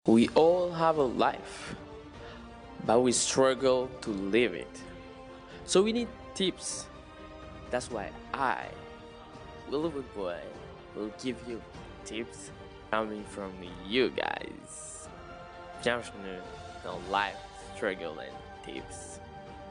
We all have a life, but we struggle to live it. So we need tips. That's why I, Willowood Boy, will give you tips coming from you guys. Bienvenue dans Life Struggle and Tips.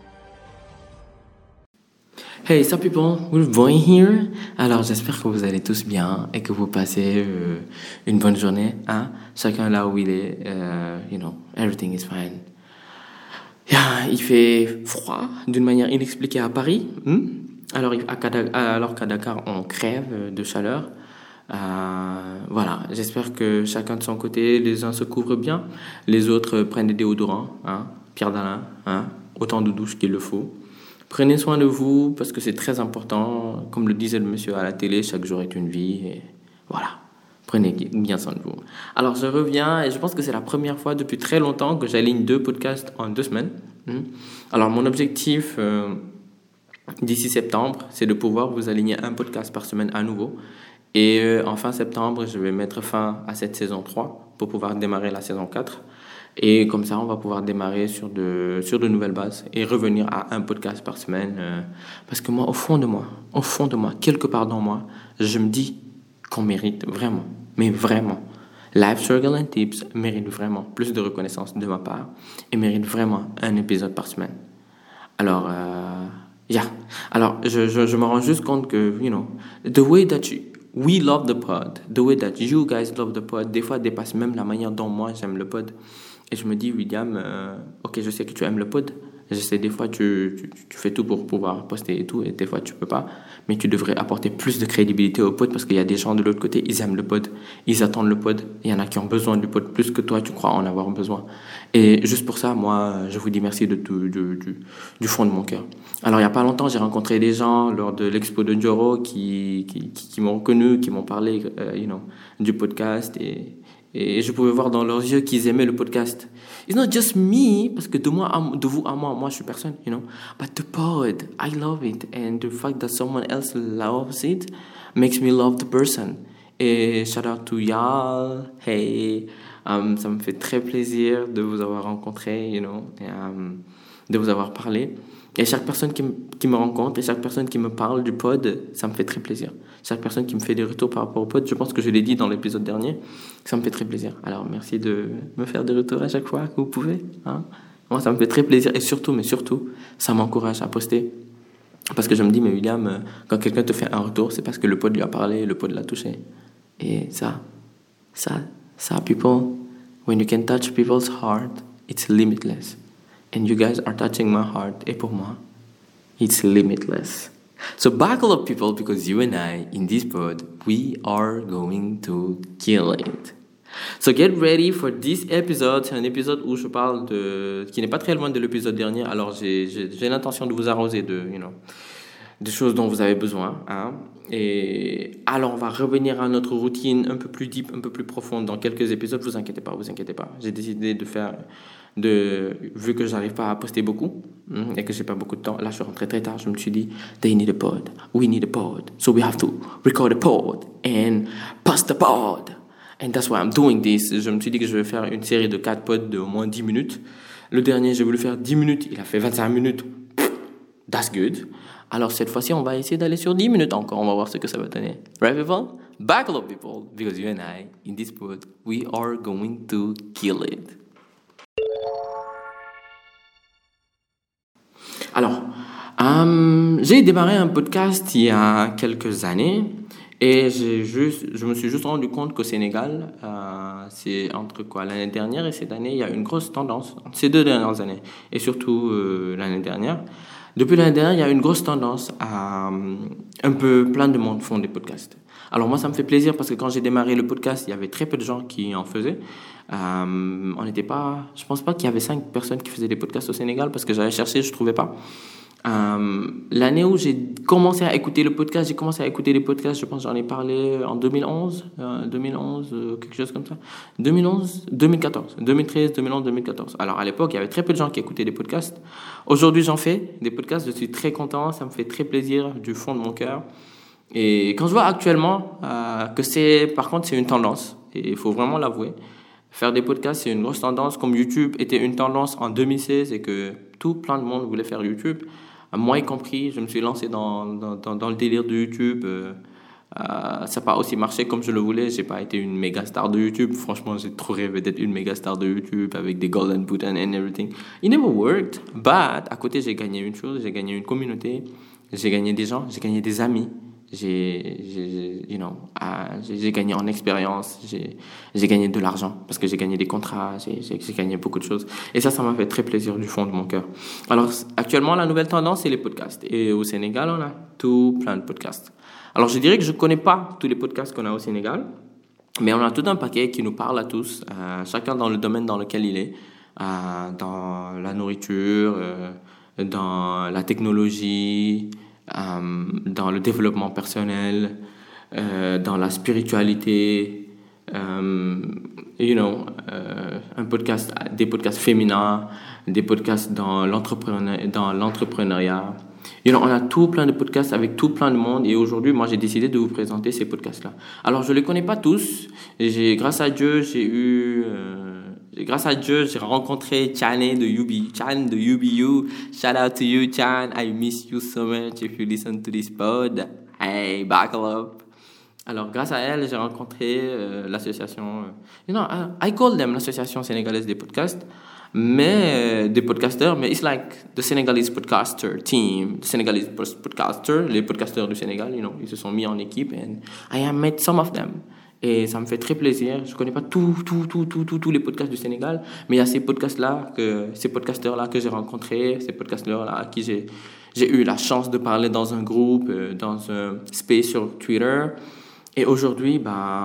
Hey, sup people, Wolf Boy here. Alors j'espère que vous allez tous bien et que vous passez une bonne journée, hein? Chacun là où il est, everything is fine. Yeah, il fait froid d'une manière inexpliquée à Paris. Alors qu'à Dakar on crève de chaleur. Voilà, j'espère que chacun de son côté, les uns se couvrent bien, les autres prennent des déodorants, hein? Pierre d'Alain, hein? Autant de douches qu'il le faut. Prenez soin de vous parce que c'est très important. Comme le disait le monsieur à la télé, chaque jour est une vie. Et voilà, prenez bien soin de vous. Alors je reviens et je pense que c'est la première fois depuis très longtemps que j'aligne 2 podcasts en 2 semaines. Alors mon objectif d'ici septembre, c'est de pouvoir vous aligner un podcast par semaine à nouveau. Et en fin septembre, je vais mettre fin à cette saison 3 pour pouvoir démarrer la saison 4. Et comme ça, on va pouvoir démarrer sur de nouvelles bases et revenir à un podcast par semaine. Parce que moi, au fond de moi, quelque part dans moi, je me dis qu'on mérite vraiment, mais vraiment. Life Struggle and Tips mérite vraiment plus de reconnaissance de ma part et mérite vraiment un épisode par semaine. Alors, Alors, je me rends juste compte que, the way that we love the pod, the way that you guys love the pod, des fois dépasse même la manière dont moi j'aime le pod. Et je me dis, William, ok, je sais que tu aimes le pod. Je sais, des fois, tu fais tout pour pouvoir poster et tout, et des fois, tu peux pas. Mais tu devrais apporter plus de crédibilité au pod parce qu'il y a des gens de l'autre côté, ils aiment le pod. Ils attendent le pod. Il y en a qui ont besoin du pod plus que toi, tu crois en avoir besoin. Et juste pour ça, moi, je vous dis merci du fond de mon cœur. Alors, il y a pas longtemps, j'ai rencontré des gens lors de l'expo de Njoro qui m'ont reconnu, qui m'ont parlé, du podcast et je pouvais voir dans leurs yeux qu'ils aimaient le podcast. It's not just me, parce que de vous à moi je suis personne, But the pod, I love it. And the fact that someone else loves it makes me love the person. Et shout out to y'all. Hey, ça me fait très plaisir de vous avoir rencontré, et, de vous avoir parlé. Et chaque personne qui me rencontre et chaque personne qui me parle du pod, ça me fait très plaisir. Chaque personne qui me fait des retours par rapport au pod, je pense que je l'ai dit dans l'épisode dernier, ça me fait très plaisir. Alors merci de me faire des retours à chaque fois que vous pouvez. Hein. Moi, ça me fait très plaisir et surtout, ça m'encourage à poster. Parce que je me dis, mais William, quand quelqu'un te fait un retour, c'est parce que le pod lui a parlé, le pod l'a touché. Et ça, people, when you can touch people's heart, it's limitless. And you guys are touching my heart. Et pour moi, it's limitless. So buckle up, people, because you and I, in this pod, we are going to kill it. So get ready for this episode. C'est un épisode où je parle qui n'est pas très loin de l'épisode dernier. Alors j'ai l'intention de vous arroser des choses dont vous avez besoin. Hein. Et alors on va revenir à notre routine un peu plus deep, un peu plus profonde dans quelques épisodes. Vous inquiétez pas. J'ai décidé vu que j'arrive pas à poster beaucoup et que j'ai pas beaucoup de temps, là je suis rentré très tard, je me suis dit they need a pod, we need a pod, so we have to record a pod and post a pod, and that's why I'm doing this. Je me suis dit que je vais faire une série de 4 pods de au moins 10 minutes. Le dernier, j'ai voulu faire 10 minutes, il a fait 25 minutes. That's good. Alors cette fois-ci, on va essayer d'aller sur 10 minutes encore, on va voir ce que ça va donner. Right, people? Buckle up, people, because you and I, in this pod, we are going to kill it. Alors, j'ai démarré un podcast il y a quelques années et je me suis juste rendu compte qu'au Sénégal, c'est entre l'année dernière et cette année, il y a une grosse tendance, ces 2 dernières années et surtout l'année dernière. Depuis l'année dernière, il y a une grosse tendance à un peu plein de monde font des podcasts. Alors moi, ça me fait plaisir parce que quand j'ai démarré le podcast, il y avait très peu de gens qui en faisaient. Je pense pas qu'il y avait 5 personnes qui faisaient des podcasts au Sénégal parce que j'avais cherché, je trouvais pas. L'année où j'ai commencé à écouter les podcasts, je pense que j'en ai parlé en 2011, quelque chose comme ça. 2011, 2014, 2013, 2011, 2014. Alors à l'époque, il y avait très peu de gens qui écoutaient des podcasts. Aujourd'hui, j'en fais des podcasts, je suis très content, ça me fait très plaisir du fond de mon cœur. Et quand je vois actuellement par contre, c'est une tendance, et il faut vraiment l'avouer, Faire des podcasts, c'est une grosse tendance, comme YouTube était une tendance en 2016 et que plein de monde voulait faire YouTube. Moi y compris, je me suis lancé dans le délire de YouTube. Ça n'a pas aussi marché comme je le voulais. J'ai pas été une méga star de YouTube. Franchement, j'ai trop rêvé d'être une méga star de YouTube avec des golden buttons and everything. It never worked. But à côté, j'ai gagné une chose. J'ai gagné une communauté. J'ai gagné des gens. J'ai gagné des amis. J'ai gagné en expérience. J'ai gagné de l'argent parce que j'ai gagné des contrats. J'ai gagné beaucoup de choses. Et ça m'a fait très plaisir du fond de mon cœur. Alors, actuellement, la nouvelle tendance, c'est les podcasts. Et au Sénégal, on a plein de podcasts. Alors, je dirais que je ne connais pas tous les podcasts qu'on a au Sénégal, mais on a tout un paquet qui nous parle à tous, chacun dans le domaine dans lequel il est, dans la nourriture, dans la technologie, dans le développement personnel, dans la spiritualité, des podcasts féminins, des podcasts dans l'entrepreneuriat. On a tout plein de podcasts avec tout plein de monde et aujourd'hui, moi, j'ai décidé de vous présenter ces podcasts-là. Alors, je les connais pas tous. Grâce à Dieu, j'ai rencontré Chan de UBU. Shout out to you, Chan. I miss you so much if you listen to this pod. Hey, buckle up. Alors, grâce à elle, j'ai rencontré l'association... I call them l'association sénégalaise des podcasts. Des podcasters, mais it's like the Senegalese podcaster team, the Senegalese podcaster, les podcasters du Sénégal, ils se sont mis en équipe and I have met some of them. Et ça me fait très plaisir. Je connais pas tous les podcasts du Sénégal, mais il y a ces podcasters-là que j'ai rencontrés, ces podcasters-là à qui j'ai eu la chance de parler dans un groupe, dans un space sur Twitter. Et aujourd'hui,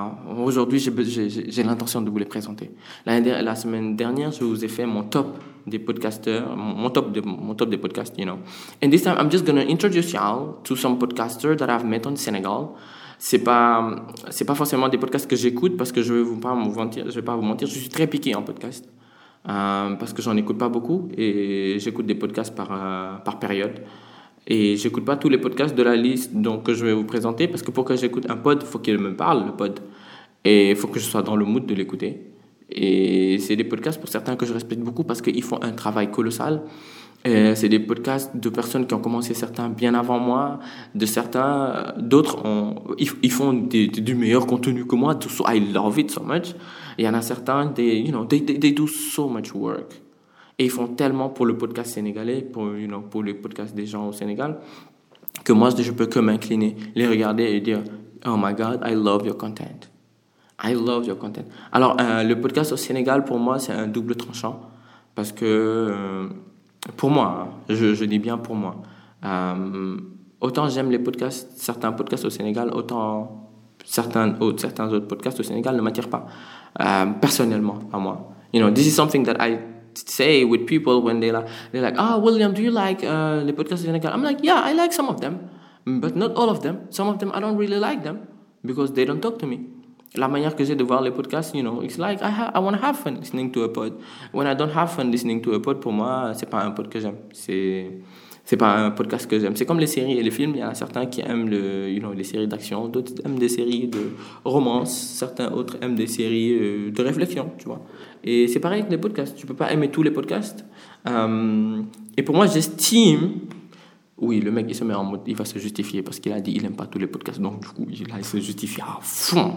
j'ai l'intention de vous les présenter. La semaine dernière, je vous ai fait mon top des podcasters, mon top des podcasts, And this time, I'm just going to introduce y'all to some podcasters that I've met on Senegal. C'est pas forcément des podcasts que j'écoute parce que je vais pas vous mentir, je suis très piqué en podcast. Parce que j'en écoute pas beaucoup et j'écoute des podcasts par période. Et j'écoute pas tous les podcasts de la liste que je vais vous présenter parce que pour que j'écoute un pod, il faut qu'il me parle, le pod. Et il faut que je sois dans le mood de l'écouter. Et c'est des podcasts pour certains que je respecte beaucoup parce qu'ils font un travail colossal. Et c'est des podcasts de personnes qui ont commencé certains bien avant moi, d'autres ils font du meilleur contenu que moi. So I love it so much. Il y en a certains, they do so much work. Et ils font tellement pour le podcast sénégalais, pour les podcasts des gens au Sénégal, que moi, je peux que m'incliner, les regarder et dire « Oh my God, I love your content. I love your content. » Alors, le podcast au Sénégal, pour moi, c'est un double tranchant. Parce que, pour moi, je dis bien pour moi, autant j'aime certains podcasts au Sénégal, autant certains autres podcasts au Sénégal ne m'attirent pas. Personnellement, à moi. This is something that I say with people when they're like, William, do you like les podcasts Sénégal? I'm like, yeah, I like some of them, but not all of them. Some of them I don't really like them because they don't talk to me. La manière que j'ai de voir les podcasts, it's like I want to have fun listening to a pod. When I don't have fun listening to a pod, pour moi, c'est pas un pod que j'aime. C'est pas un podcast que j'aime. C'est comme les séries et les films. Il y en a certains qui aiment les séries d'action, d'autres aiment des séries de romance, certains autres aiment des séries de réflexion, tu vois. Et c'est pareil avec les podcasts. Tu peux pas aimer tous les podcasts. Et pour moi, j'estime... Oui, le mec, il se met en mode... Il va se justifier parce qu'il a dit il aime pas tous les podcasts. Donc, du coup, il se justifie à fond.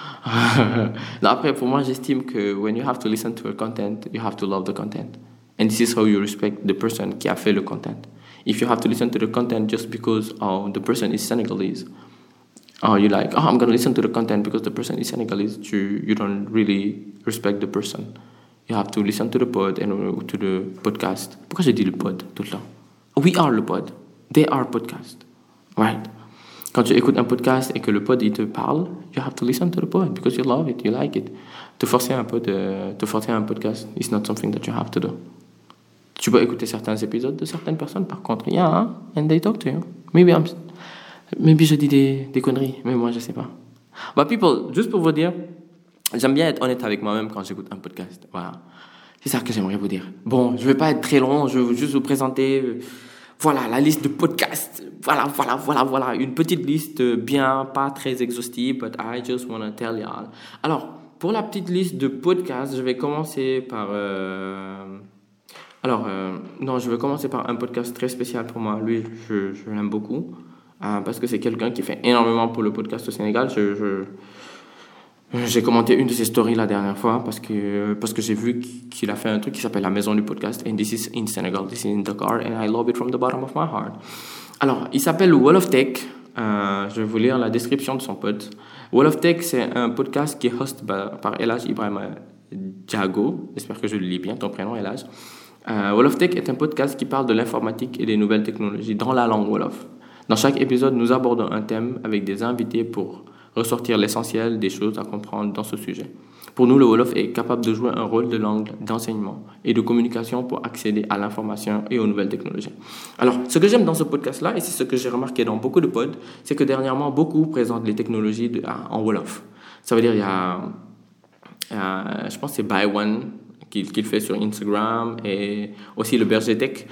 Non, après, pour moi, j'estime que when you have to listen to a content, you have to love the content. And this is how you respect the person qui a fait le content. If you have to listen to the content just because the person is Senegalese, or you're like, I'm going to listen to the content because the person is Senegalese, you don't really respect the person. You have to listen to the pod and to the podcast. Pourquoi j'ai dit le pod tout le temps? We are le pod. They are podcast. Right? Quand tu écoutes un podcast et que le pod il te parle, you have to listen to the pod because you love it, you like it. Te forcer un podcast is not something that you have to do. Tu peux écouter certains épisodes de certaines personnes, par contre, and they talk to you. Maybe je dis des conneries, mais moi je sais pas. But people, juste pour vous dire, j'aime bien être honnête avec moi-même quand j'écoute un podcast. Voilà. C'est ça que j'aimerais vous dire. Bon, je vais pas être très long, je veux juste vous présenter, la liste de podcasts. Voilà. Une petite liste bien, pas très exhaustive, but I just want to tell y'all. Alors, pour la petite liste de podcasts, je vais commencer par... non, je vais commencer par un podcast très spécial pour moi. Lui, je l'aime beaucoup parce que c'est quelqu'un qui fait énormément pour le podcast au Sénégal. J'ai commenté une de ses stories la dernière fois parce que j'ai vu qu'il a fait un truc qui s'appelle la maison du podcast. And this is in Senegal, this is in Dakar, and I love it from the bottom of my heart. Alors, il s'appelle Wall of Tech. Je vais vous lire la description de son pote. Wall of Tech, c'est un podcast qui est host par Elhaj Ibrahima Diago. J'espère que je le lis bien, ton prénom, Elhaj. Wall of Tech est un podcast qui parle de l'informatique et des nouvelles technologies dans la langue Wolof. Dans chaque épisode, nous abordons un thème avec des invités pour ressortir l'essentiel des choses à comprendre dans ce sujet. Pour nous, le Wolof est capable de jouer un rôle de langue d'enseignement et de communication pour accéder à l'information et aux nouvelles technologies. Alors, ce que j'aime dans ce podcast-là, et c'est ce que j'ai remarqué dans beaucoup de pods, c'est que dernièrement, beaucoup présentent les technologies en Wolof. Ça veut dire, il y a je pense que c'est Buy One qu'il fait sur Instagram, et aussi le Berger Tech,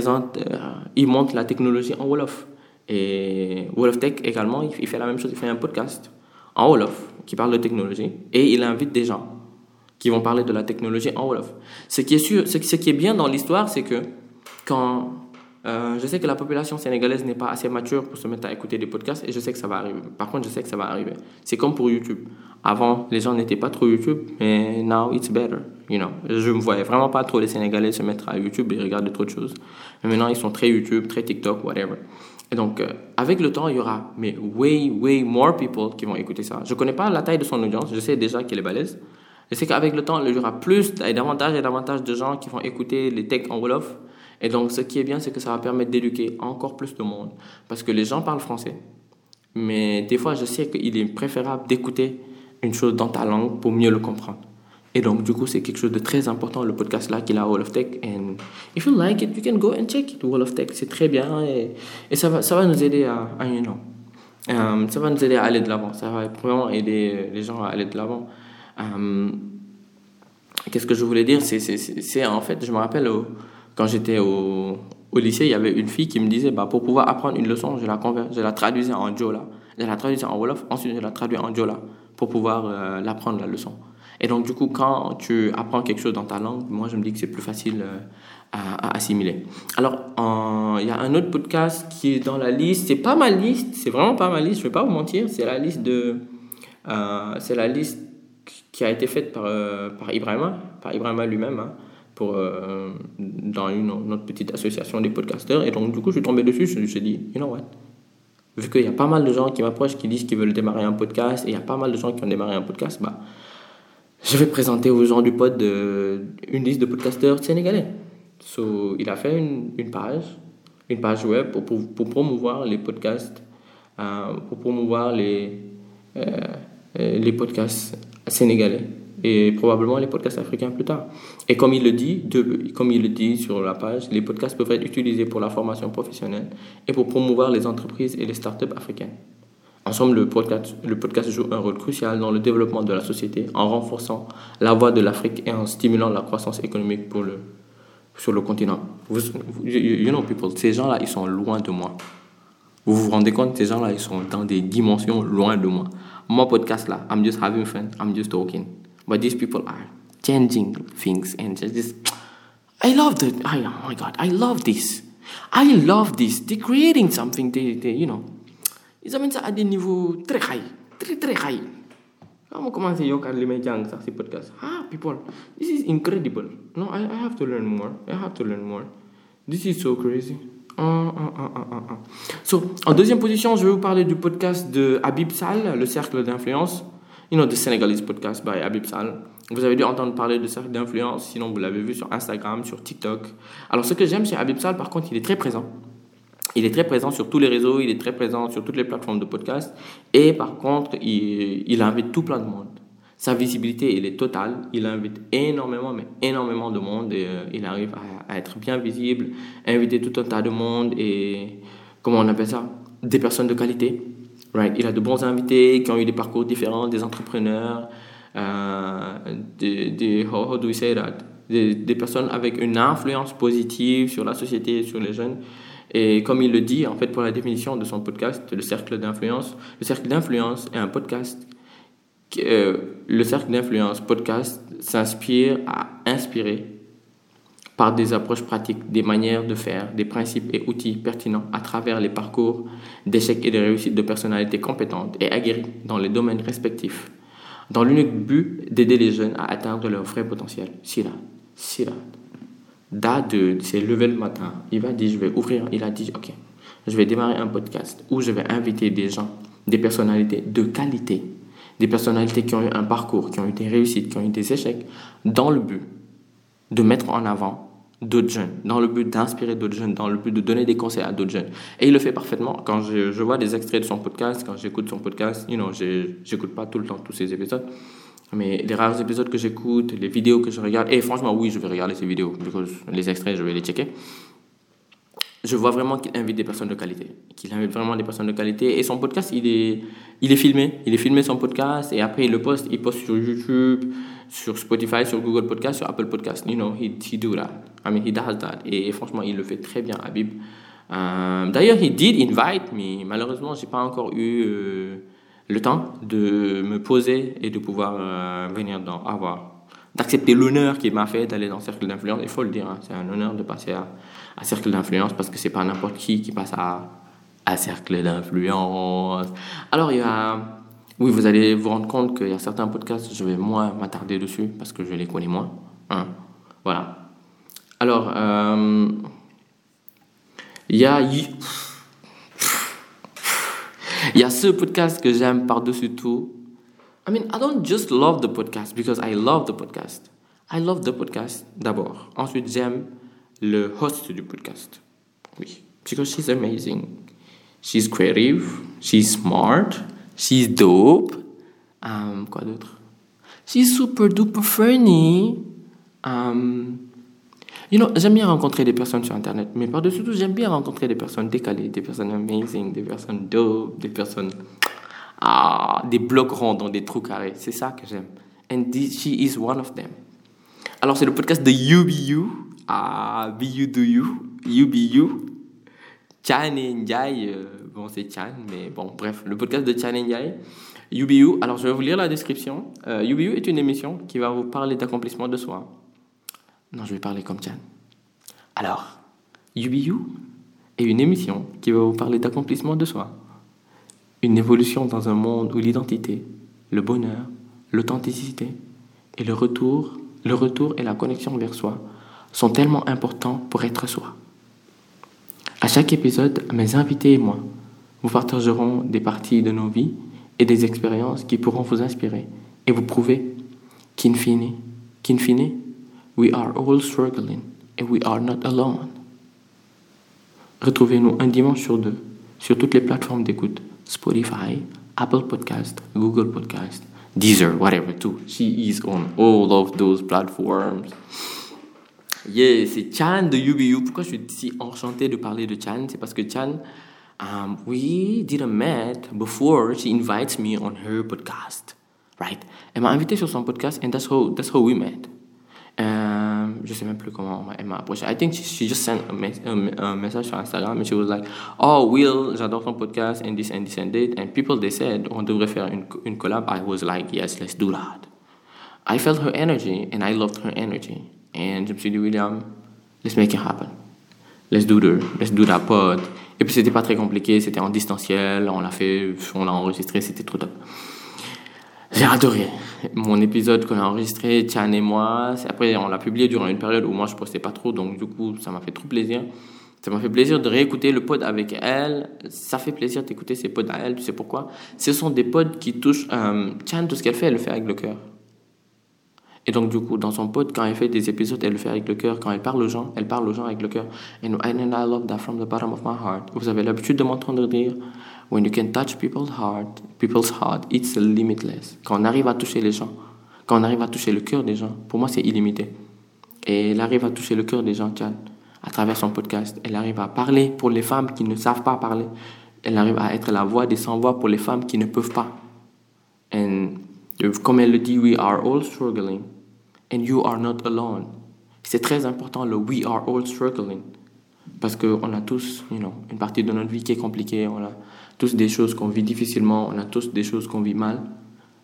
il montre la technologie en Wolof. Et Wolof Tech également, il fait la même chose, il fait un podcast en Wolof qui parle de technologie et il invite des gens qui vont parler de la technologie en Wolof. Ce qui est bien dans l'histoire, c'est que quand je sais que la population sénégalaise n'est pas assez mature pour se mettre à écouter des podcasts et je sais que ça va arriver. Par contre, je sais que ça va arriver. C'est comme pour YouTube. Avant, les gens n'étaient pas trop YouTube, mais now it's better. Je me voyais vraiment pas trop les Sénégalais se mettre à YouTube et regarder trop de choses. Mais maintenant, ils sont très YouTube, très TikTok, whatever. Et donc, avec le temps, il y aura way more people qui vont écouter ça. Je ne connais pas la taille de son audience. Je sais déjà qu'elle est balèze. Je sais qu'avec le temps, il y aura plus et davantage de gens qui vont écouter les techs en Wolof. Et donc, ce qui est bien, c'est que ça va permettre d'éduquer encore plus de monde. Parce que les gens parlent français. Mais des fois, je sais qu'il est préférable d'écouter une chose dans ta langue pour mieux le comprendre. Et donc, du coup, c'est quelque chose de très important, le podcast-là qu'il a à Wall of Tech. And if you like it, you can go and check it. Wall of Tech, c'est très bien et ça va nous aider ça va nous aider à aller de l'avant. Ça va vraiment aider les gens à aller de l'avant. Qu'est-ce que je voulais dire? C'est en fait, je me rappelle quand j'étais au lycée, il y avait une fille qui me disait, pour pouvoir apprendre une leçon, je la traduisais en Diola. Je la traduisais en Wolof, ensuite je la traduis en Diola pour pouvoir l'apprendre, la leçon. Et donc, du coup, quand tu apprends quelque chose dans ta langue, moi, je me dis que c'est plus facile à assimiler. Alors, il y a un autre podcast qui est dans la liste. C'est pas ma liste, c'est vraiment pas ma liste, je vais pas vous mentir. C'est la liste qui a été faite par Ibrahima lui-même, dans notre petite association des podcasteurs. Et donc, du coup, je suis tombé dessus, je me suis dit, you know what? Vu qu'il y a pas mal de gens qui m'approchent, qui disent qu'ils veulent démarrer un podcast, et il y a pas mal de gens qui ont démarré un podcast, je vais présenter aux gens du pod une liste de podcasteurs sénégalais. Il a fait une page web pour promouvoir les podcasts, pour promouvoir les podcasts sénégalais et probablement les podcasts africains plus tard. Et comme il le dit sur la page, les podcasts peuvent être utilisés pour la formation professionnelle et pour promouvoir les entreprises et les startups africaines. Ensemble, le podcast joue un rôle crucial dans le développement de la société en renforçant la voix de l'Afrique et en stimulant la croissance économique sur le continent. You know people, ces gens-là, ils sont loin de moi. Vous vous rendez compte, ces gens-là, ils sont dans des dimensions loin de moi. Mon podcast là, I'm just having fun, I'm just talking. But these people are changing things and just... I love that. Oh my God, I love this. They're creating something, you know. Ils amènent ça à des niveaux très high, très high. Quand on commence à yokar les médias ça ces podcasts, people, this is incredible. No, I have to learn more. This is so crazy. So, en deuxième position, je vais vous parler du podcast de Habib Sall, le cercle d'influence. The Senegalese podcast by Habib Sall. Vous avez dû entendre parler de cercle d'influence, sinon vous l'avez vu sur Instagram, sur TikTok. Alors, ce que j'aime chez Habib Sall, par contre, il est très présent. Il est très présent sur tous les réseaux, il est très présent sur toutes les plateformes de podcast. Et par contre, il invite tout plein de monde. Sa visibilité, elle est totale. Il invite énormément de monde. Et il arrive à être bien visible, à inviter tout un tas de monde. Et comment on appelle ça? Des personnes de qualité. Right? Il a de bons invités qui ont eu des parcours différents, des entrepreneurs, how do we say that? Des personnes avec une influence positive sur la société et sur les jeunes. Et comme il le dit, en fait, pour la définition de son podcast, le cercle d'influence est un podcast Le cercle d'influence podcast s'inspire à inspirer par des approches pratiques, des manières de faire, des principes et outils pertinents à travers les parcours d'échecs et de réussites de personnalités compétentes et aguerries dans les domaines respectifs, dans l'unique but d'aider les jeunes à atteindre leur vrai potentiel. Sira. Dad s'est levé le matin, il a dit ok, je vais démarrer un podcast où je vais inviter des gens, des personnalités de qualité, des personnalités qui ont eu un parcours, qui ont eu des réussites, qui ont eu des échecs, dans le but de mettre en avant d'autres jeunes, dans le but d'inspirer d'autres jeunes, dans le but de donner des conseils à d'autres jeunes. Et il le fait parfaitement. Quand je vois des extraits de son podcast, quand j'écoute son podcast, j'écoute pas tout le temps tous ses épisodes, mais les rares épisodes que j'écoute, les vidéos que je regarde, et franchement, oui, je vais regarder ces vidéos, parce que les extraits, je vais les checker. Je vois vraiment qu'il invite des personnes de qualité. Et son podcast, il est filmé son podcast, et après il poste sur YouTube, sur Spotify, sur Google Podcast, sur Apple Podcast. He do that. He does that. Et franchement, il le fait très bien, Habib. D'ailleurs, he did invite me. Malheureusement, j'ai pas encore eu le temps de me poser et de pouvoir venir d'accepter l'honneur qu'il m'a fait d'aller dans le cercle d'influence. Il faut le dire, c'est un honneur de passer à cercle d'influence, parce que c'est pas n'importe qui passe à cercle d'influence. Alors oui, vous allez vous rendre compte qu'il y a certains podcasts, je vais moins m'attarder dessus parce que je les connais moins. Voilà. Alors, il y a ce podcast que j'aime par-dessus tout. I don't just love the podcast because I love the podcast. I love the podcast d'abord. Ensuite, j'aime le host du podcast. Oui, because she's amazing. She's creative, she's smart, she's dope. Quoi d'autre? She's super duper funny. J'aime bien rencontrer des personnes sur Internet, mais par-dessus tout, j'aime bien rencontrer des personnes décalées, des personnes amazing, des personnes dope, des personnes... des blocs ronds dans des trous carrés. C'est ça que j'aime. And she is one of them. Alors, c'est le podcast de UBU. Be You Do You. UBU. Chan et Ndiaye. C'est Chan, mais bon, bref. Le podcast de Chan et Ndiaye. UBU. Alors, je vais vous lire la description. UBU est une émission qui va vous parler d'accomplissement de soi. Non, je vais parler comme Chan. Alors, UBU est une émission qui va vous parler d'accomplissement de soi. Une évolution dans un monde où l'identité, le bonheur, l'authenticité et le retour et la connexion vers soi sont tellement importants pour être soi. À chaque épisode, mes invités et moi vous partagerons des parties de nos vies et des expériences qui pourront vous inspirer et vous prouver qu'in fine, we are all struggling and we are not alone. Retrouvez-nous un dimanche sur 2 sur toutes les plateformes d'écoute. Spotify, Apple Podcast, Google Podcast, Deezer, whatever too. She is on all of those platforms. Yeah, c'est Chan de UBU. Pourquoi je suis si enchanté de parler de Chan? C'est parce que Chan, we didn't meet before she invites me on her podcast, right? Elle m'a invité sur son podcast and that's how we met. Je sais même plus comment elle m'a approché. I think she just sent a message sur Instagram and she was like, oh Will, j'adore ton podcast and this and this and that, and people they said on devrait faire une collab. I was like, yes, let's do that. I felt her energy and I loved her energy, and je me suis dit, William, let's make it happen, let's do that pod. Et puis c'était pas très compliqué, c'était en distanciel, on l'a enregistré, c'était trop top. J'ai adoré mon épisode qu'on a enregistré, Chan et moi. Après, on l'a publié durant une période où moi je postais pas trop, donc du coup, ça m'a fait trop plaisir. Ça m'a fait plaisir de réécouter le pod avec elle. Ça fait plaisir d'écouter ses pods à elle. Tu sais pourquoi? Ce sont des pods qui touchent Chan, tout ce qu'elle fait, elle le fait avec le cœur. Et donc du coup, dans son pod, quand elle fait des épisodes, elle le fait avec le cœur. Quand elle parle aux gens avec le cœur. And I love that from the bottom of my heart. Vous avez l'habitude de m'entendre dire, when you can touch people's heart, it's limitless. Quand on arrive à toucher les gens, quand on arrive à toucher le cœur des gens, pour moi c'est illimité. Et elle arrive à toucher le cœur des gens, Chan, à travers son podcast. Elle arrive à parler pour les femmes qui ne savent pas parler. Elle arrive à être la voix des sans-voix pour les femmes qui ne peuvent pas. And comme elle le dit, we are all struggling and you are not alone. C'est très important, le we are all struggling. Parce qu'on a tous, une partie de notre vie qui est compliquée. On a tous des choses qu'on vit difficilement. On a tous des choses qu'on vit mal.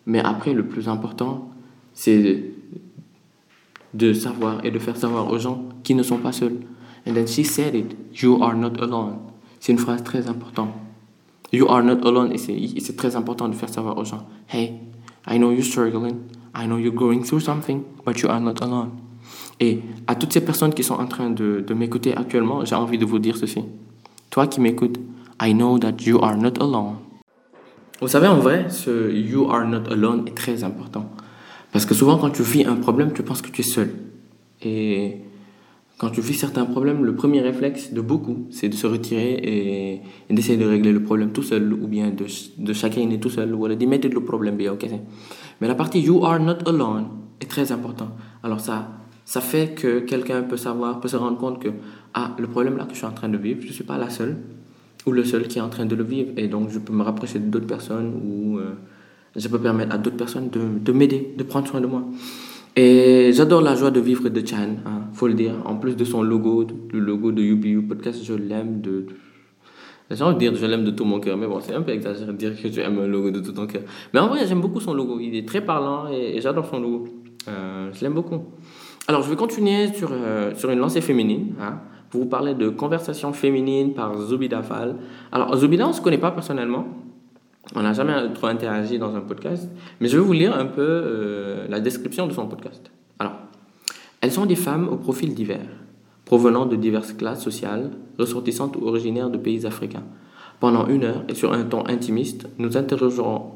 Mais après, le plus important, c'est de savoir et de faire savoir aux gens qui ne sont pas seuls. And then she said it, you are not alone. C'est une phrase très importante. You are not alone, et c'est très important de faire savoir aux gens, hey, I know you're struggling, I know you're going through something, but you are not alone. Et à toutes ces personnes qui sont en train de m'écouter actuellement, j'ai envie de vous dire ceci. Toi qui m'écoutes, I know that you are not alone. Vous savez, en vrai, ce you are not alone est très important. Parce que souvent, quand tu vis un problème, tu penses que tu es seul. Et quand tu vis certains problèmes, le premier réflexe de beaucoup, c'est de se retirer et d'essayer de régler le problème tout seul, ou bien de chagriner tout seul, ou de mettre le problème bien, ok. Mais la partie you are not alone est très importante. Alors ça fait que quelqu'un peut se rendre compte que le problème là que je suis en train de vivre, je ne suis pas la seule ou le seul qui est en train de le vivre, et donc je peux me rapprocher d'autres personnes, ou je peux permettre à d'autres personnes de m'aider, de prendre soin de moi. Et j'adore la joie de vivre de Chan, faut le dire. En plus de son logo, le logo de UBU Podcast, je l'aime j'ai envie de dire je l'aime de tout mon cœur, mais bon, c'est un peu exagéré de dire que tu aimes un logo de tout ton cœur. Mais en vrai, j'aime beaucoup son logo, il est très parlant et j'adore son logo. Je l'aime beaucoup. Alors, je vais continuer sur une lancée féminine, pour vous parler de Conversation féminine par Zoubida Fall. Alors, Zoubida, on ne se connaît pas personnellement. On n'a jamais trop interagi dans un podcast, mais je vais vous lire un peu la description de son podcast. Alors, elles sont des femmes au profil divers, provenant de diverses classes sociales, ressortissantes ou originaires de pays africains. Pendant 1 heure et sur un ton intimiste, nous interrogerons,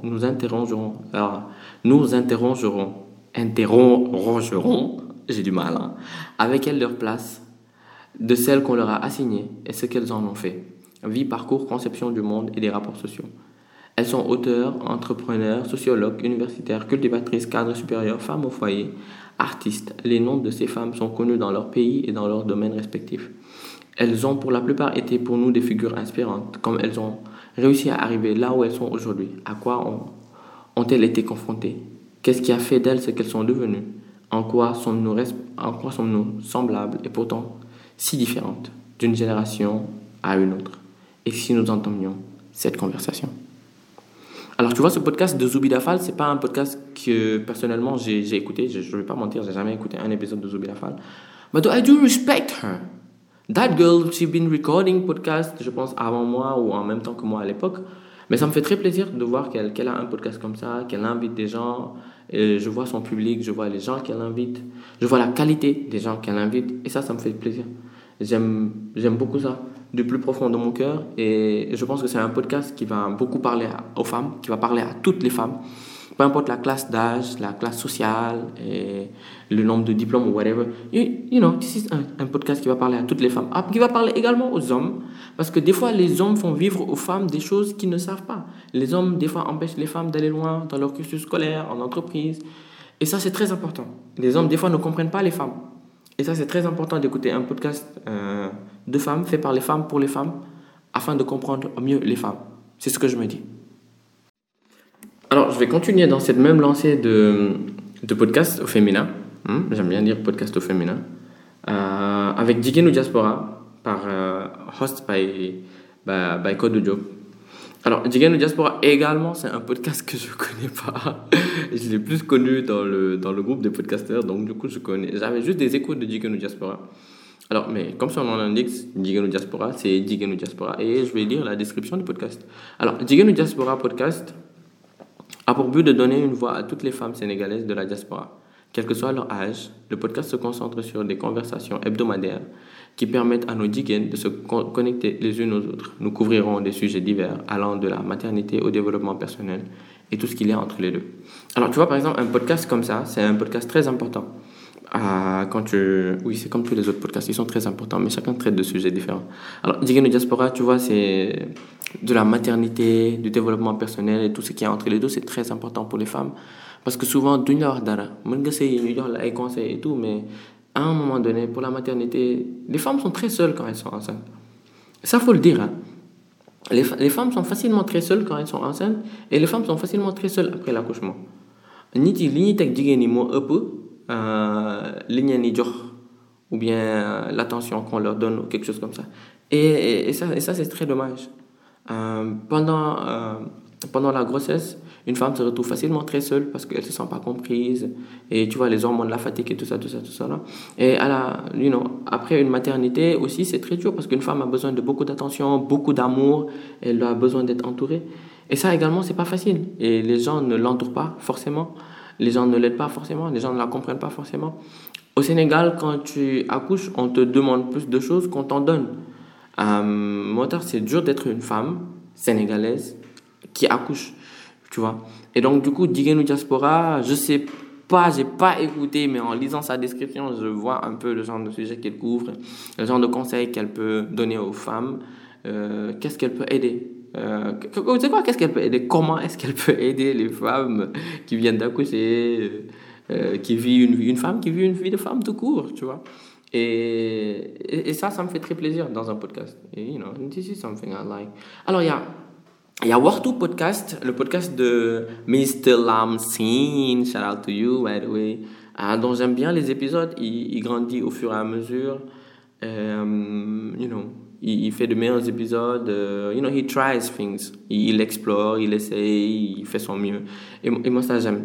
j'ai du mal, avec elles leur place, de celles qu'on leur a assignées et ce qu'elles en ont fait. Vie, parcours, conception du monde et des rapports sociaux. Elles sont auteurs, entrepreneurs, sociologues, universitaires, cultivatrices, cadres supérieurs, femmes au foyer, artistes. Les noms de ces femmes sont connus dans leur pays et dans leurs domaines respectifs. Elles ont pour la plupart été pour nous des figures inspirantes, comme elles ont réussi à arriver là où elles sont aujourd'hui. À quoi ont-elles été confrontées? Qu'est-ce qui a fait d'elles ce qu'elles sont devenues? En quoi sommes-nous semblables et pourtant si différentes d'une génération à une autre? Et si nous entamions cette conversation? Alors, tu vois, ce podcast de Zoubida Fall, c'est pas un podcast que, personnellement, j'ai écouté. Je vais pas mentir, j'ai jamais écouté un épisode de Zoubida Fall. But I do respect her. That girl, she's been recording podcast, je pense, avant moi ou en même temps que moi à l'époque. Mais ça me fait très plaisir de voir qu'elle a un podcast comme ça, qu'elle invite des gens. Et je vois son public, je vois les gens qu'elle invite. Je vois la qualité des gens qu'elle invite. Et ça me fait plaisir. J'aime beaucoup ça, du plus profond de mon cœur. Et je pense que c'est un podcast qui va beaucoup parler aux femmes, qui va parler à toutes les femmes. Peu importe la classe d'âge, la classe sociale, et le nombre de diplômes ou whatever. You know, this is un podcast qui va parler à toutes les femmes. Qui va parler également aux hommes. Parce que des fois, les hommes font vivre aux femmes des choses qu'ils ne savent pas. Les hommes, des fois, empêchent les femmes d'aller loin dans leur cursus scolaire, en entreprise. Et ça, c'est très important. Les hommes, des fois, ne comprennent pas les femmes. Et ça, c'est très important d'écouter un podcast de femmes, fait par les femmes pour les femmes, afin de comprendre mieux les femmes. C'est ce que je me dis. Alors, je vais continuer dans cette même lancée de podcast au féminin. J'aime bien dire podcast au féminin. Avec Jigenu Diaspora, par host by Code Job. Alors, Jigenu Diaspora également, c'est un podcast que je ne connais pas. Je l'ai plus connu dans le groupe des podcasteurs, donc du coup, j'avais juste des échos de Jigenu Diaspora. Alors, mais comme son nom l'indique, Jigenu Diaspora, c'est Jigenu Diaspora. Et je vais lire la description du podcast. Alors, Jigenu Diaspora podcast a pour but de donner une voix à toutes les femmes sénégalaises de la diaspora. Quel que soit leur âge, le podcast se concentre sur des conversations hebdomadaires qui permettent à nos jigènes de se connecter les unes aux autres. Nous couvrirons des sujets divers allant de la maternité au développement personnel et tout ce qu'il y a entre les deux. Alors, tu vois, par exemple, un podcast comme ça, c'est un podcast très important. Oui, c'est comme tous les autres podcasts, ils sont très importants, mais chacun traite de sujets différents. Alors, Jigenu Diaspora, tu vois, c'est de la maternité, du développement personnel et tout ce qui est entre les deux, c'est très important pour les femmes. Parce que souvent, duñ la wax dara, mën nga sey ñu jox la ay conseils et tout, mais à un moment donné, pour la maternité, les femmes sont très seules quand elles sont enceintes. Ça, faut le dire, hein. Les femmes sont facilement très seules quand elles sont enceintes, et les femmes sont facilement très seules après l'accouchement. Nit yi li ñuy teg jigéen ñi moo ëpp li ñu ni jox, ou bien l'attention qu'on leur donne ou quelque chose comme ça. Et ça c'est très dommage. Pendant la grossesse, Une femme se retrouve facilement très seule parce qu'elle se sent pas comprise. Et tu vois, les hormones, la fatigue et tout ça là. Et après une maternité aussi, c'est très dur parce qu'une femme a besoin de beaucoup d'attention, beaucoup d'amour. Elle a besoin d'être entourée. Et ça également, c'est pas facile. Et les gens ne l'entourent pas forcément. Les gens ne l'aident pas forcément. Les gens ne la comprennent pas forcément. Au Sénégal, quand tu accouches, on te demande plus de choses qu'on t'en donne. C'est dur d'être une femme sénégalaise qui accouche, tu vois. Et donc, du coup, Digenu Diaspora, je sais pas, j'ai pas écouté, mais en lisant sa description, je vois un peu le genre de sujet qu'elle couvre, le genre de conseils qu'elle peut donner aux femmes. Qu'est-ce qu'elle peut aider? Tu sais quoi, qu'est-ce qu'elle peut aider? Comment est-ce qu'elle peut aider les femmes qui viennent d'accoucher, qui vit une femme qui vit une vie de femme tout court, tu vois. Et ça me fait très plaisir dans un podcast. Et, this is something I like. Alors, il y a Wartu Podcast, le podcast de Mr. Lamsin, shout out to you, by the way, dont j'aime bien les épisodes. Il grandit au fur et à mesure. Il fait de meilleurs épisodes. He tries things. Il explore, il essaye, il fait son mieux. Et moi, ça, j'aime.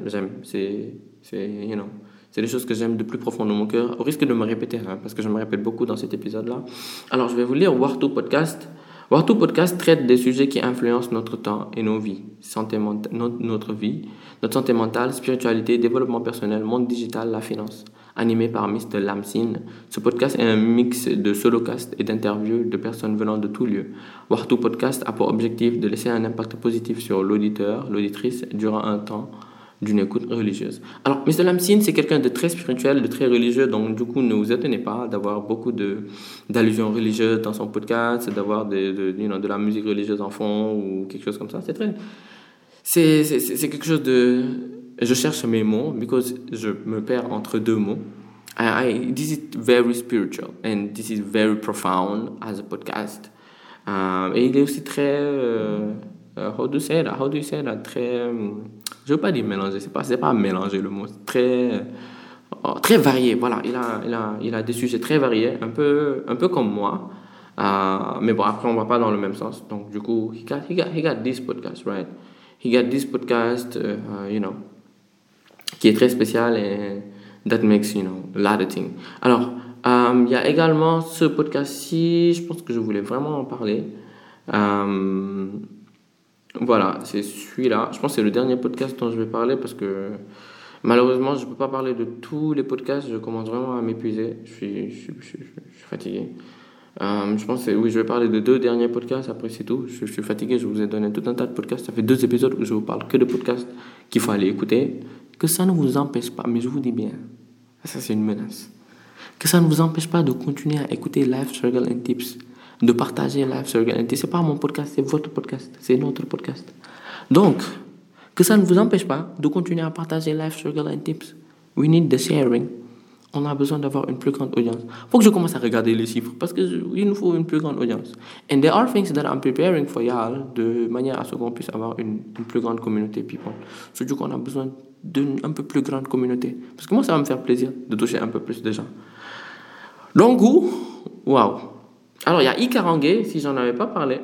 C'est des choses que j'aime de plus profond de mon cœur, au risque de me répéter, parce que je me répète beaucoup dans cet épisode-là. Alors, je vais vous lire Wartu Podcast. Wartu Podcast traite des sujets qui influencent notre temps et nos vies, notre vie, notre santé mentale, spiritualité, développement personnel, monde digital, la finance. Animé par Mr. Lamsin, ce podcast est un mix de solocast et d'interviews de personnes venant de tous lieux. Wartu Podcast a pour objectif de laisser un impact positif sur l'auditeur, l'auditrice, durant un temps d'une écoute religieuse. Alors, Mr. Lamsin, c'est quelqu'un de très spirituel, de très religieux, donc du coup, ne vous étonnez pas d'avoir beaucoup d'allusions religieuses dans son podcast, d'avoir de la musique religieuse en fond ou quelque chose comme ça. C'est quelque chose de... Je cherche mes mots, because je me perds entre deux mots. This is very spiritual and this is very profound as a podcast. Et il est aussi très... how do you say that? Très... je veux pas dire mélanger, c'est pas mélanger le mot, très varié. Voilà, il a des sujets très variés, un peu comme moi. Mais bon, après on va pas dans le même sens. Donc du coup, he got this podcast, right? He got this podcast, qui est très spécial et that makes, a lot of things. Alors, il y a également ce podcast-ci, je pense que je voulais vraiment en parler. Voilà, c'est celui-là. Je pense que c'est le dernier podcast dont je vais parler parce que malheureusement, je ne peux pas parler de tous les podcasts. Je commence vraiment à m'épuiser. Je suis fatigué. Je pense que je vais parler de 2 derniers podcasts. Après, c'est tout. Je suis fatigué. Je vous ai donné tout un tas de podcasts. Ça fait 2 épisodes où je vous parle que de podcasts qu'il faut aller écouter. Que ça ne vous empêche pas, mais je vous dis bien, ça c'est une menace, que ça ne vous empêche pas de continuer à écouter Life Struggle and Tips, de partager Life Struggle and Tips. C'est pas mon podcast, c'est votre podcast, c'est notre podcast. Donc, que ça ne vous empêche pas de continuer à partager Life Struggle and Tips. We need the sharing. On a besoin d'avoir une plus grande audience. Faut que je commence à regarder les chiffres parce qu'il nous faut une plus grande audience. And there are things that I'm preparing for y'all de manière à ce qu'on puisse avoir une plus grande communauté people. Surtout qu'on a besoin d'une un peu plus grande communauté. Parce que moi, ça va me faire plaisir de toucher un peu plus de gens. Donc, waouh. Alors, il y a Ikarangue, si j'en avais pas parlé.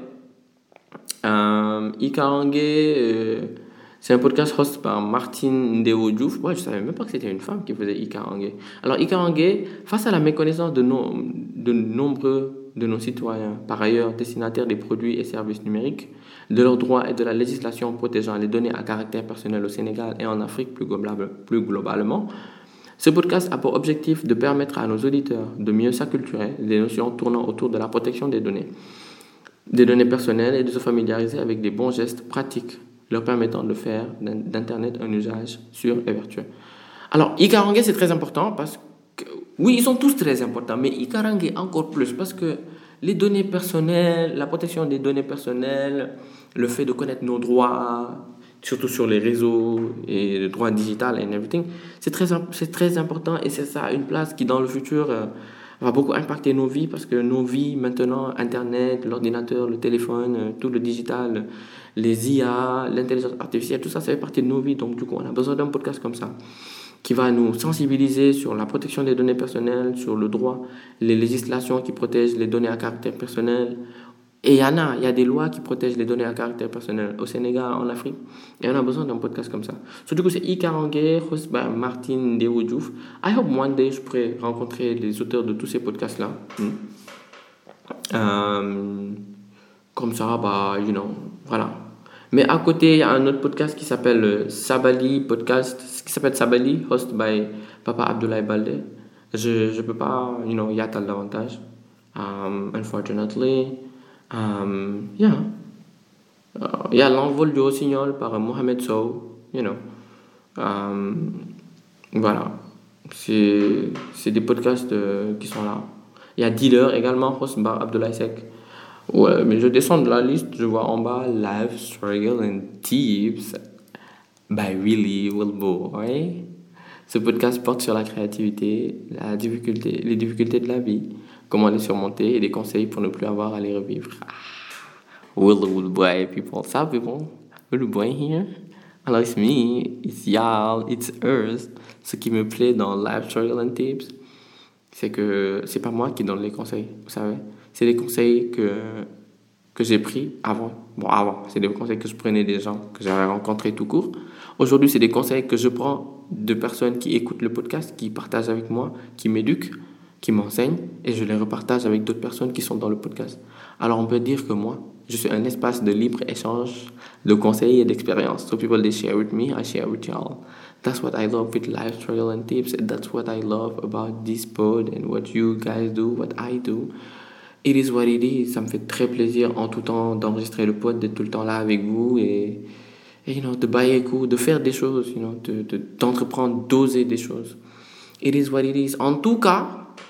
Ikarangue, c'est un podcast host par Martine Ndeo Diouf. Ouais, je savais même pas que c'était une femme qui faisait Ikarangue. Alors, Ikarangue, face à la méconnaissance de nombreux de nos citoyens, par ailleurs destinataires des produits et services numériques, de leurs droits et de la législation protégeant les données à caractère personnel au Sénégal et en Afrique plus globalement, ce podcast a pour objectif de permettre à nos auditeurs de mieux s'acculturer des notions tournant autour de la protection des données personnelles et de se familiariser avec des bons gestes pratiques leur permettant de faire d'Internet un usage sûr et vertueux. Alors, Ikarangue, c'est très important parce que, oui, ils sont tous très importants, mais Ikarangue encore plus parce que les données personnelles, la protection des données personnelles, le fait de connaître nos droits, surtout sur les réseaux et le droit digital and everything, c'est très important et c'est ça une place qui dans le futur va beaucoup impacter nos vies parce que nos vies maintenant, Internet, l'ordinateur, le téléphone, tout le digital, les IA, l'intelligence artificielle, tout ça, ça fait partie de nos vies. Donc du coup, on a besoin d'un podcast comme ça qui va nous sensibiliser sur la protection des données personnelles, sur le droit, les législations qui protègent les données à caractère personnel, Et il y a des lois qui protègent les données à caractère personnel au Sénégal, en Afrique. Et on a besoin d'un podcast comme ça. So, du coup, c'est Ika Rangue, host by Martin Dewoudjouf. I hope one day je pourrais rencontrer les auteurs de tous ces podcasts-là. Comme ça, voilà. Mais à côté, il y a un autre podcast qui s'appelle Sabali Podcast, qui s'appelle Sabali, host by Papa Abdoulaye Baldé. Je peux pas, yatal davantage. Unfortunately. Yeah. Il y a l'envol du Rossignol par Mohamed Sow, voilà. C'est des podcasts qui sont là. Il y a Dealer également, host par Abdoulaye Seck. Ouais, mais je descends de la liste, je vois en bas Life, Struggle and Tips by Willy Wilboy. Ce podcast porte sur la créativité, les difficultés de la vie, comment les surmonter et des conseils pour ne plus avoir à les revivre. Wilboy, people. Ça, people. Wilboy here. Alors, it's me, it's y'all, it's us. Ce qui me plaît dans Life, Struggle and Tips, c'est que c'est pas moi qui donne les conseils, vous savez. C'est des conseils que j'ai pris avant. Bon, avant, c'est des conseils que je prenais des gens que j'avais rencontrés tout court. Aujourd'hui, c'est des conseils que je prends de personnes qui écoutent le podcast, qui partagent avec moi, qui m'éduquent, qui m'enseignent, et je les repartage avec d'autres personnes qui sont dans le podcast. Alors, on peut dire que moi, je suis un espace de libre-échange de conseils et d'expériences. So people, they share with me, I share with y'all. That's what I love with Life, Struggle and Tips. And that's what I love about this pod and what you guys do, what I do. It is what it is. Ça me fait très plaisir en tout temps d'enregistrer le pod, d'être tout le temps là avec vous et de bailler coup, de faire des choses, d'entreprendre, d'oser des choses. It is what it is. En tout cas,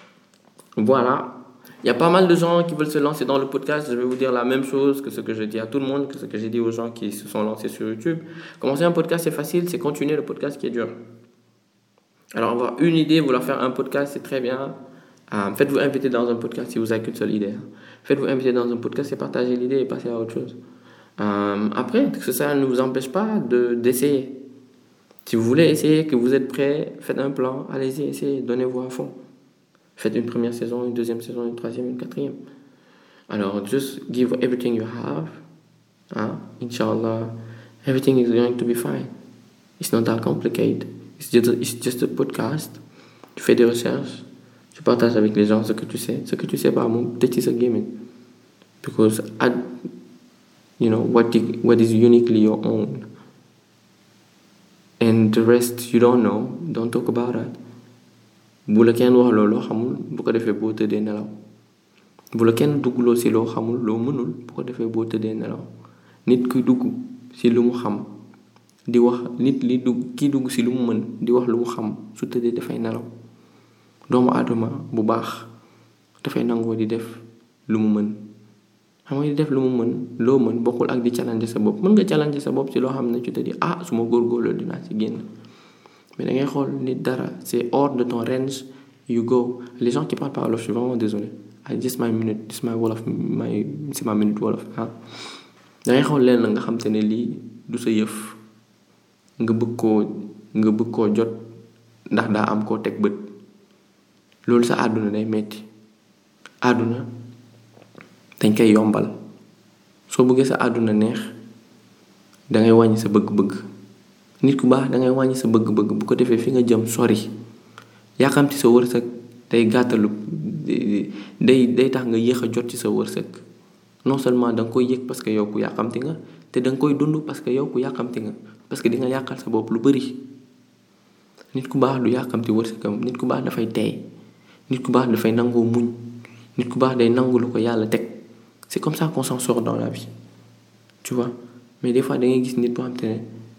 voilà. Il y a pas mal de gens qui veulent se lancer dans le podcast. Je vais vous dire la même chose que ce que je dis à tout le monde, que ce que j'ai dit aux gens qui se sont lancés sur YouTube. Commencer un podcast, c'est facile. C'est continuer le podcast qui est dur. Alors, avoir une idée, vouloir faire un podcast, c'est très bien. Faites-vous inviter dans un podcast si vous n'avez qu'une seule idée. Faites-vous inviter dans un podcast et partagez l'idée et passez à autre chose. Après, que ça ne vous empêche pas d'essayer. Si vous voulez essayer, que vous êtes prêt, faites un plan. Allez-y, essayez, donnez-vous à fond. Faites une première saison, une deuxième saison, une troisième, une quatrième. Alors, just give everything you have. Inshallah, everything is going to be fine. It's not that complicated. It's just a podcast. Tu fais des recherches. Tu partages avec les gens ce que tu sais. Ce que tu sais pas, peut-être c'est gaming. Because, what is uniquely your own. And the rest you don't know, don't talk about it. bu la kenn wax loo xamul bu ko defee boo tëddee nelaw bu la kenn duggloo si loo xamul loo mënul bu ko defee boo tëddee nelaw nit kuy dugg si lu mu xam di wax kii dugg si lu mu mën di wax lu mu xam su tëddee dafay nelaw doomu aadama bu baax dafay nangoo di def lu mu mën xam nga di def lu mu mën loo mën bokkul ak di challenge sa bopp mën nga challenge sa bopp si loo xam ne tu te dis su ma góorgóorloo dinaa si génn. Mais da ngay xool nit dara c'est hors de ton range you go. Les gens qui parlent pas wolof je suis vraiment désolé. Just my minute, this my wolof c'est ma minute wolof da ngay xool leen nga xam te ne lii du sa yëf nga bëgg koo jot ndax daa am koo teg bët loolu sa àdduna day metti àdduna dañ koy yombal soo bëggee sa àdduna neex dangay wàññi sa bëgg-bëgg nit ku baax dangay wàññi sa bëgg-bëgg bu ko defee fi nga jëm sori yàkkamti sa wërsëg day gàttalu day tax nga yéex a jot ci sa wërsëg non seulement danga koy yëg parce que yow ku yàkkamti nga te danga koy dund parce que yow ku yàkkamti nga parce que di nga yàqal sa bopp lu bari nit ku baax du yàkkamti wërsëgam nit ku baax dafay teey nit ku baax dafay nangoo muñ nit ku baax day nangu lu ko yàlla teg c'est comme ça qu'on s'en sort dans la vie tu vois mais des fois da ngay gis nit boo xam te ne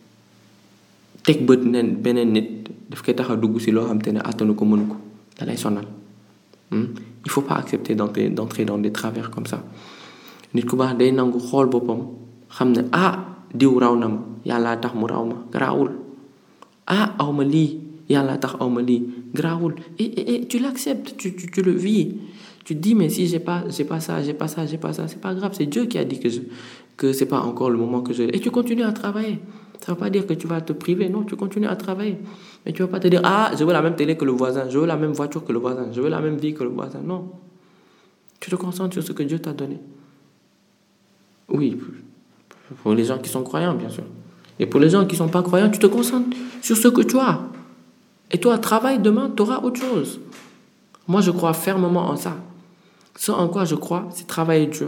teg bët beneen nit daf koy tax a dugg si loo xam te ne attanu ko mënu ko da lay sonal il faut pas accepter d'entrer dans des travers comme ça nit ku baax day nangu xool boppam xam ne diw raw na ma yàllaa tax mu raw ma garaawul awma lii yàllaa tax awma lii garaawul et tu l'acceptes tu le vis tu te dis mais si j'ai pas ça c'est pas grave c'est Dieu qui a dit que c'est pas encore le moment que je et tu continues à travailler. Ça ne veut pas dire que tu vas te priver, non, tu continues à travailler. Mais tu ne vas pas te dire, je veux la même télé que le voisin, je veux la même voiture que le voisin, je veux la même vie que le voisin. Non. Tu te concentres sur ce que Dieu t'a donné. Oui, pour les gens qui sont croyants, bien sûr. Et pour les gens qui ne sont pas croyants, tu te concentres sur ce que tu as. Et toi, travaille demain, tu auras autre chose. Moi, je crois fermement en ça. Ce en quoi je crois, c'est travailler dur.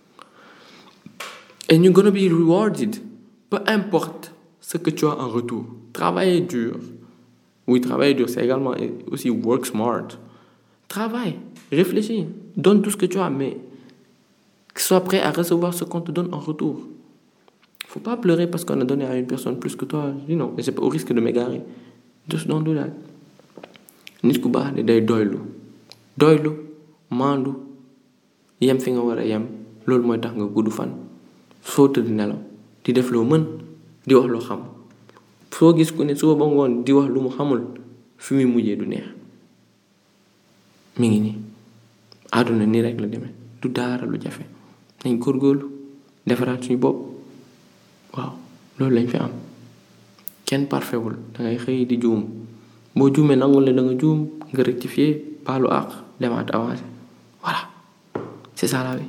And you're gonna be rewarded. Peu importe ce que tu as en retour. Travailler dur. Oui, travailler dur, c'est également aussi work smart. Travaille, réfléchis, donne tout ce que tu as, mais sois prêt à recevoir ce qu'on te donne en retour. Faut pas pleurer parce qu'on a donné à une personne plus que toi, et c'est au risque de m'égarer. Just don't do that. Nit ku baax de day doylu maandu yem fi nga war a yem loolu mooy tax nga gudd fan soo tëdd nelaw di def loo mën di wax loo xam soo gis ku ne suba ba ngoon di wax lu mu xamul fi muy mujjee du neex mi ngi nii àdduna nii rek la demee du daara lu jafe nañ góorgóorlu defaraat suñu bopp waaw loolu lañ fi am kenn parfaitul dangay xëy di juum boo juumee nangul ne da nga juum nga rectifier baalu àq demaat avancé voilà c'est ça la vie.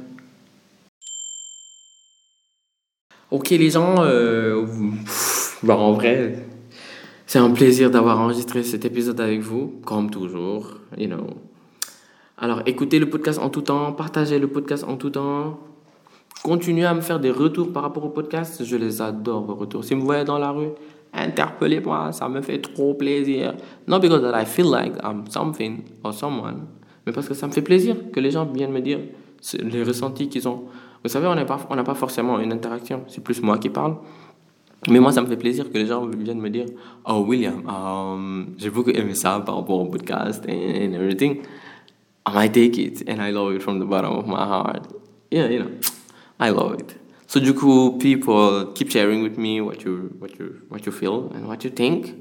Ok les gens, en vrai, c'est un plaisir d'avoir enregistré cet épisode avec vous, comme toujours, Alors écoutez le podcast en tout temps, partagez le podcast en tout temps, continuez à me faire des retours par rapport au podcast, je les adore vos retours. Si vous me voyez dans la rue, interpellez-moi, ça me fait trop plaisir. Not because that I feel like I'm something or someone, mais parce que ça me fait plaisir que les gens viennent me dire les ressentis qu'ils ont. Vous savez, on n'a pas forcément une interaction, c'est plus moi qui parle. Mais moi, ça me fait plaisir que les gens viennent me dire « Oh, William, j'ai beaucoup aimé ça par rapport au podcast and everything. I might take it and I love it from the bottom of my heart. Yeah, I love it. » So du coup, people keep sharing with me what you feel and what you think.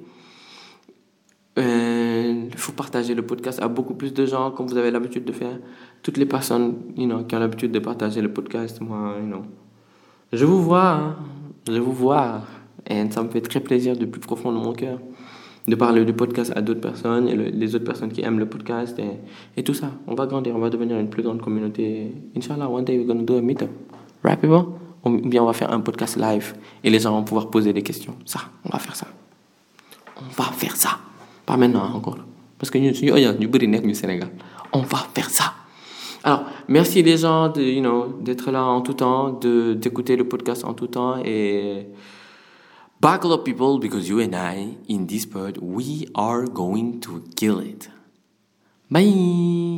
Il faut partager le podcast à beaucoup plus de gens comme vous avez l'habitude de faire. Toutes les personnes qui ont l'habitude de partager le podcast, moi, je vous vois, et ça me fait très plaisir du plus profond de mon cœur de parler du podcast à d'autres personnes et les autres personnes qui aiment le podcast et tout ça. On va grandir, on va devenir une plus grande communauté. Inch'Allah, one day we're gonna do a meetup. Right, people? Ou bien on va faire un podcast live et les gens vont pouvoir poser des questions. Ça, on va faire ça. Pas maintenant encore. Parce que nous, Sénégal. On va faire ça. Alors, merci les gens d'être là en tout temps, d'écouter le podcast en tout temps et buckle up people because you and I in this part we are going to kill it. Bye.